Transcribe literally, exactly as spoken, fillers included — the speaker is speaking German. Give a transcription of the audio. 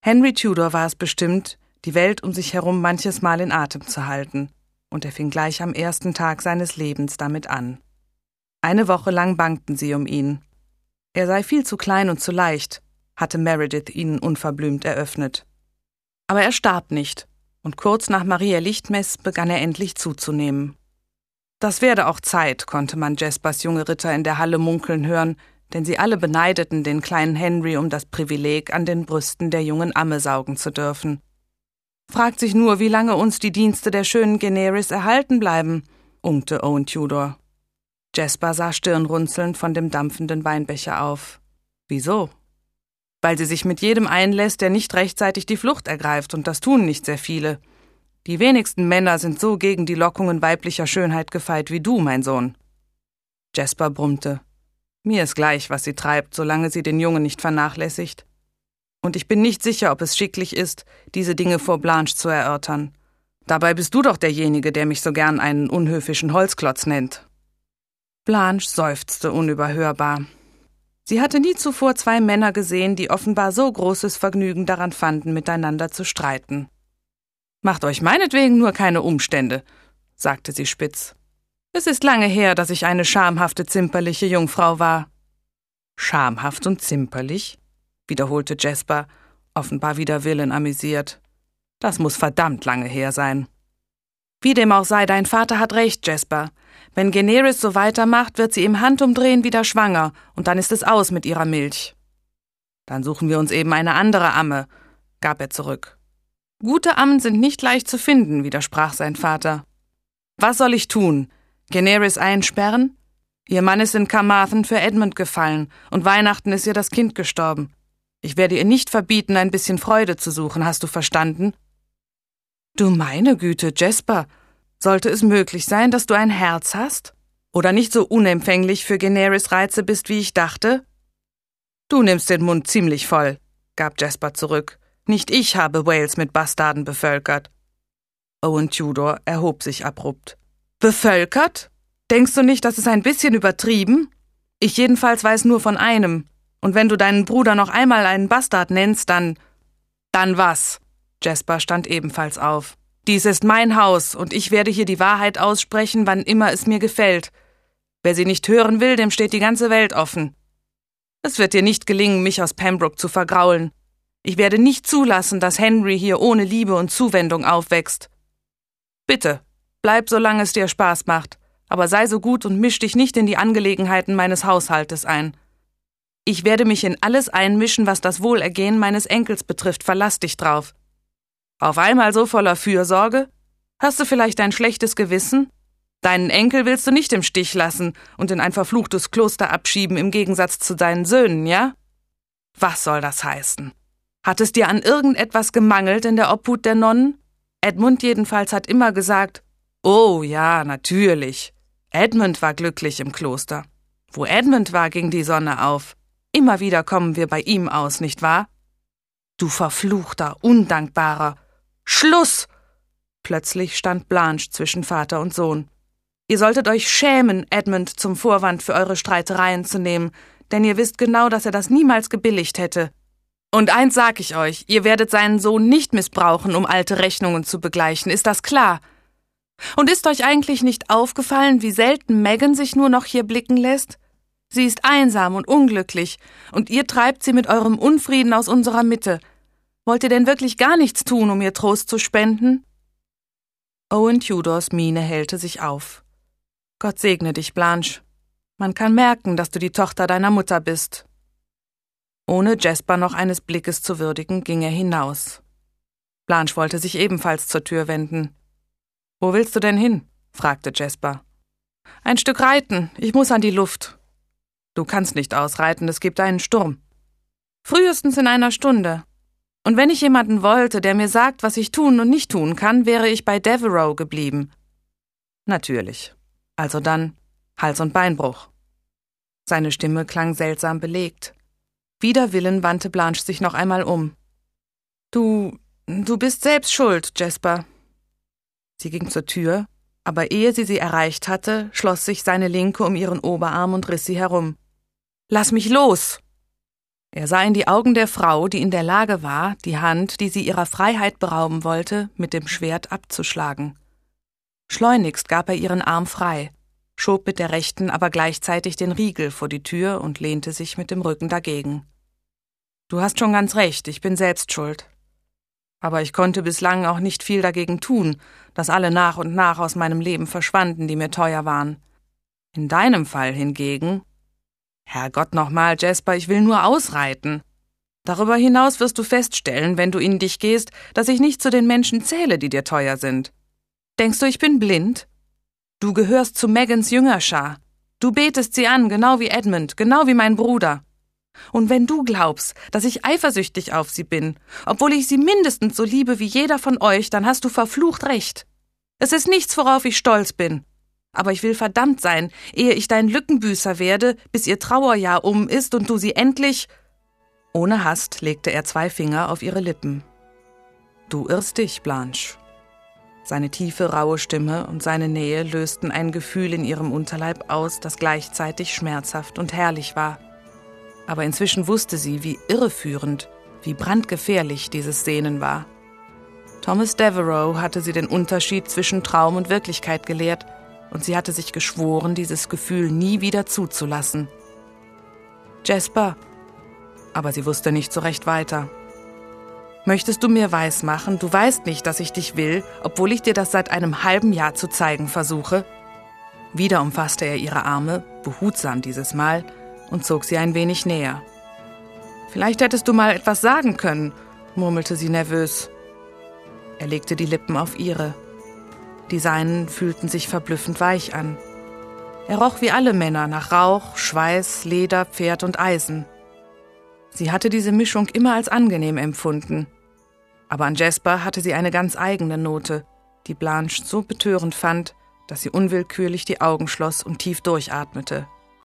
Henry Tudor war es bestimmt, die Welt um sich herum manches Mal in Atem zu halten, und er fing gleich am ersten Tag seines Lebens damit an. Eine Woche lang bangten sie um ihn. Er sei viel zu klein und zu leicht, hatte Meredith ihnen unverblümt eröffnet. Aber er starb nicht, und kurz nach Maria Lichtmess begann er endlich zuzunehmen. Das werde auch Zeit, konnte man Jaspers junge Ritter in der Halle munkeln hören, denn sie alle beneideten den kleinen Henry um das Privileg, an den Brüsten der jungen Amme saugen zu dürfen. »Fragt sich nur, wie lange uns die Dienste der schönen Generis erhalten bleiben«, unkte Owen Tudor. Jasper sah stirnrunzelnd von dem dampfenden Weinbecher auf. »Wieso?« »Weil sie sich mit jedem einlässt, der nicht rechtzeitig die Flucht ergreift, und das tun nicht sehr viele. Die wenigsten Männer sind so gegen die Lockungen weiblicher Schönheit gefeit wie du, mein Sohn.« Jasper brummte. »Mir ist gleich, was sie treibt, solange sie den Jungen nicht vernachlässigt. Und ich bin nicht sicher, ob es schicklich ist, diese Dinge vor Blanche zu erörtern. Dabei bist du doch derjenige, der mich so gern einen unhöfischen Holzklotz nennt.« Blanche seufzte unüberhörbar. Sie hatte nie zuvor zwei Männer gesehen, die offenbar so großes Vergnügen daran fanden, miteinander zu streiten. »Macht euch meinetwegen nur keine Umstände«, sagte sie spitz. »Es ist lange her, dass ich eine schamhafte, zimperliche Jungfrau war.« »Schamhaft und zimperlich?«, wiederholte Jasper, offenbar wider Willen amüsiert. »Das muss verdammt lange her sein.« »Wie dem auch sei, dein Vater hat recht, Jasper. Wenn Generis so weitermacht, wird sie im Handumdrehen wieder schwanger, und dann ist es aus mit ihrer Milch.« »Dann suchen wir uns eben eine andere Amme«, gab er zurück. »Gute Ammen sind nicht leicht zu finden«, widersprach sein Vater. »Was soll ich tun? Generis einsperren? Ihr Mann ist in Carmarthen für Edmund gefallen, und Weihnachten ist ihr das Kind gestorben. Ich werde ihr nicht verbieten, ein bisschen Freude zu suchen, hast du verstanden?« »Du meine Güte, Jasper, sollte es möglich sein, dass du ein Herz hast? Oder nicht so unempfänglich für Generis Reize bist, wie ich dachte?« »Du nimmst den Mund ziemlich voll«, gab Jasper zurück. »Nicht ich habe Wales mit Bastarden bevölkert.« Owen Tudor erhob sich abrupt. »Bevölkert? Denkst du nicht, das ist ein bisschen übertrieben? Ich jedenfalls weiß nur von einem. Und wenn du deinen Bruder noch einmal einen Bastard nennst, dann...« »Dann was?« Jasper stand ebenfalls auf. »Dies ist mein Haus, und ich werde hier die Wahrheit aussprechen, wann immer es mir gefällt. Wer sie nicht hören will, dem steht die ganze Welt offen. Es wird dir nicht gelingen, mich aus Pembroke zu vergraulen. Ich werde nicht zulassen, dass Henry hier ohne Liebe und Zuwendung aufwächst. Bitte, bleib, solange es dir Spaß macht, aber sei so gut und misch dich nicht in die Angelegenheiten meines Haushaltes ein. Ich werde mich in alles einmischen, was das Wohlergehen meines Enkels betrifft, verlass dich drauf. Auf einmal so voller Fürsorge? Hast du vielleicht ein schlechtes Gewissen? Deinen Enkel willst du nicht im Stich lassen und in ein verfluchtes Kloster abschieben, im Gegensatz zu deinen Söhnen, ja? Was soll das heißen? Hat es dir an irgendetwas gemangelt in der Obhut der Nonnen? Edmund jedenfalls hat immer gesagt, »Oh ja, natürlich. Edmund war glücklich im Kloster. Wo Edmund war, ging die Sonne auf. Immer wieder kommen wir bei ihm aus, nicht wahr?« »Du verfluchter, undankbarer! Schluss!« Plötzlich stand Blanche zwischen Vater und Sohn. »Ihr solltet euch schämen, Edmund zum Vorwand für eure Streitereien zu nehmen, denn ihr wisst genau, dass er das niemals gebilligt hätte. Und eins sag ich euch, ihr werdet seinen Sohn nicht missbrauchen, um alte Rechnungen zu begleichen, ist das klar? Und ist euch eigentlich nicht aufgefallen, wie selten Megan sich nur noch hier blicken lässt? Sie ist einsam und unglücklich, und ihr treibt sie mit eurem Unfrieden aus unserer Mitte. Wollt ihr denn wirklich gar nichts tun, um ihr Trost zu spenden?« Owen Tudors Miene hellte sich auf. »Gott segne dich, Blanche. Man kann merken, dass du die Tochter deiner Mutter bist.« Ohne Jasper noch eines Blickes zu würdigen, ging er hinaus. Blanche wollte sich ebenfalls zur Tür wenden. »Wo willst du denn hin?« fragte Jasper. »Ein Stück reiten, ich muss an die Luft.« »Du kannst nicht ausreiten, es gibt einen Sturm.« »Frühestens in einer Stunde. Und wenn ich jemanden wollte, der mir sagt, was ich tun und nicht tun kann, wäre ich bei Devereux geblieben.« »Natürlich. Also dann Hals- und Beinbruch.« Seine Stimme klang seltsam belegt. Wider Willen wandte Blanche sich noch einmal um. »Du, du bist selbst schuld, Jasper.« Sie ging zur Tür, aber ehe sie sie erreicht hatte, schloss sich seine Linke um ihren Oberarm und riss sie herum. »Lass mich los!« Er sah in die Augen der Frau, die in der Lage war, die Hand, die sie ihrer Freiheit berauben wollte, mit dem Schwert abzuschlagen. Schleunigst gab er ihren Arm frei, schob mit der rechten aber gleichzeitig den Riegel vor die Tür und lehnte sich mit dem Rücken dagegen. »Du hast schon ganz recht, ich bin selbst schuld. Aber ich konnte bislang auch nicht viel dagegen tun, dass alle nach und nach aus meinem Leben verschwanden, die mir teuer waren. In deinem Fall hingegen... Herrgott nochmal, Jasper, ich will nur ausreiten. Darüber hinaus wirst du feststellen, wenn du in dich gehst, dass ich nicht zu den Menschen zähle, die dir teuer sind. Denkst du, ich bin blind? Du gehörst zu Megans Jüngerschar. Du betest sie an, genau wie Edmund, genau wie mein Bruder. Und wenn du glaubst, dass ich eifersüchtig auf sie bin, obwohl ich sie mindestens so liebe wie jeder von euch, dann hast du verflucht recht. Es ist nichts, worauf ich stolz bin. Aber ich will verdammt sein, ehe ich dein Lückenbüßer werde, bis ihr Trauerjahr um ist und du sie endlich... Ohne Hast legte er zwei Finger auf ihre Lippen. Du irrst dich, Blanche. Seine tiefe, raue Stimme und seine Nähe lösten ein Gefühl in ihrem Unterleib aus, das gleichzeitig schmerzhaft und herrlich war. Aber inzwischen wusste sie, wie irreführend, wie brandgefährlich dieses Sehnen war. Thomas Devereux hatte sie den Unterschied zwischen Traum und Wirklichkeit gelehrt, und sie hatte sich geschworen, dieses Gefühl nie wieder zuzulassen. Jasper, aber sie wusste nicht so recht weiter. Möchtest du mir weismachen, du weißt nicht, dass ich dich will, obwohl ich dir das seit einem halben Jahr zu zeigen versuche? Wieder umfasste er ihre Arme, behutsam dieses Mal, und zog sie ein wenig näher. Vielleicht hättest du mal etwas sagen können, murmelte sie nervös. Er legte die Lippen auf ihre. Die seinen fühlten sich verblüffend weich an. Er roch wie alle Männer nach Rauch, Schweiß, Leder, Pferd und Eisen. Sie hatte diese Mischung immer als angenehm empfunden. Aber an Jasper hatte sie eine ganz eigene Note, die Blanche so betörend fand, dass sie unwillkürlich die Augen schloss und tief durchatmete.